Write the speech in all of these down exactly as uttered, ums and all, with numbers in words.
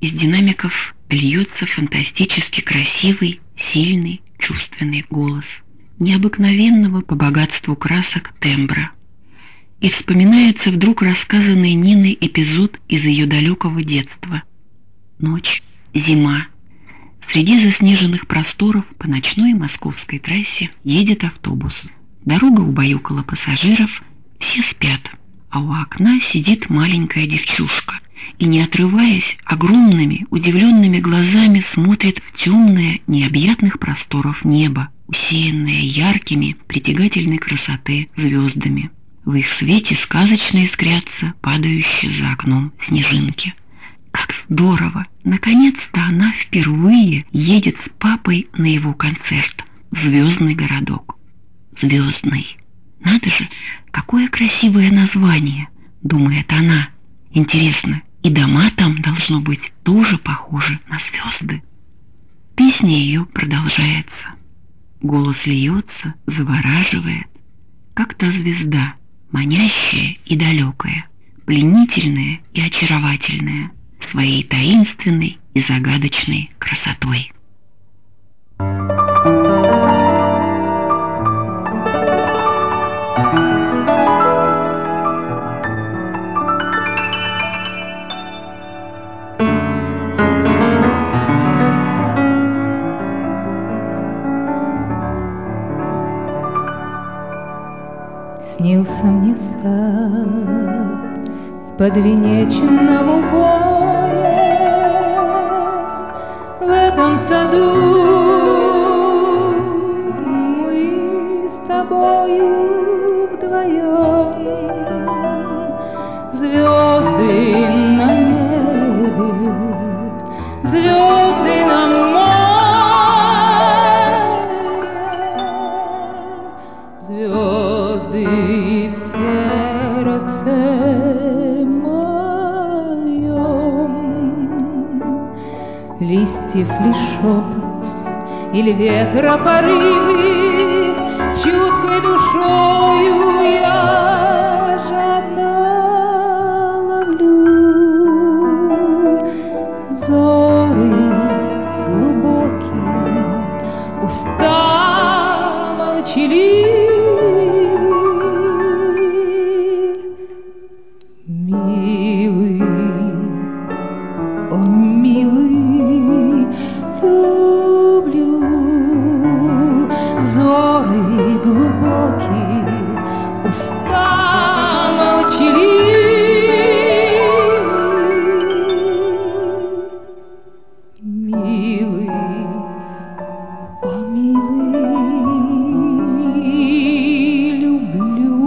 из динамиков льется фантастически красивый, сильный, чувственный голос необыкновенного по богатству красок тембра. И вспоминается вдруг рассказанный Ниной эпизод из ее далекого детства. Ночь, зима. Среди заснеженных просторов по ночной московской трассе едет автобус. Дорога убаюкала пассажиров, все спят, а у окна сидит маленькая девчушка и, не отрываясь, огромными, удивленными глазами смотрит в темное, необъятных просторов небо, усеянное яркими, притягательной красоты звездами. В их свете сказочно искрятся падающие за окном снежинки. Как здорово! Наконец-то она впервые едет с папой на его концерт в звездный городок. Звездный. Надо же, какое красивое название, думает она. Интересно, и дома там, должно быть, тоже похожи на звезды. Песня ее продолжается. Голос льется, завораживает, как та звезда, манящая и далекая, пленительная и очаровательная, своей таинственной и загадочной красотой. Снился мне сад в подвенечном уборе. В этом саду мы с тобою вдвоем. Звезды на небе, звезды на море, звезды в сердце моем. Листьев ли шепот или ветра порывы, чуткой душою я жадно ловлю взоры глубокие, уста молчаливые. Милый, о милый, люблю взоры глубокие, уста молчаливые. Милый, о милый, люблю.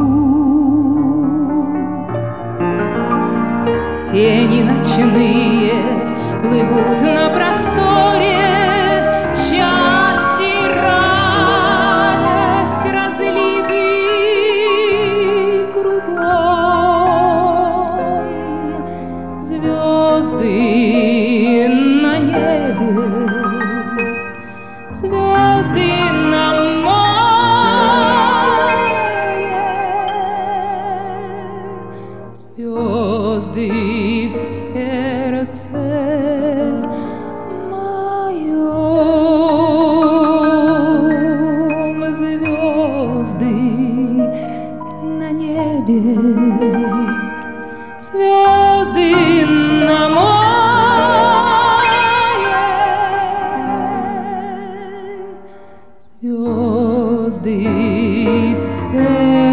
Тени ночные плывут на просторе, счастье и радость разлиты кругом. Звезды на небе, звезды на море, звезды в сердце моем, звезды на небе, звезды на море, звезды в сердце.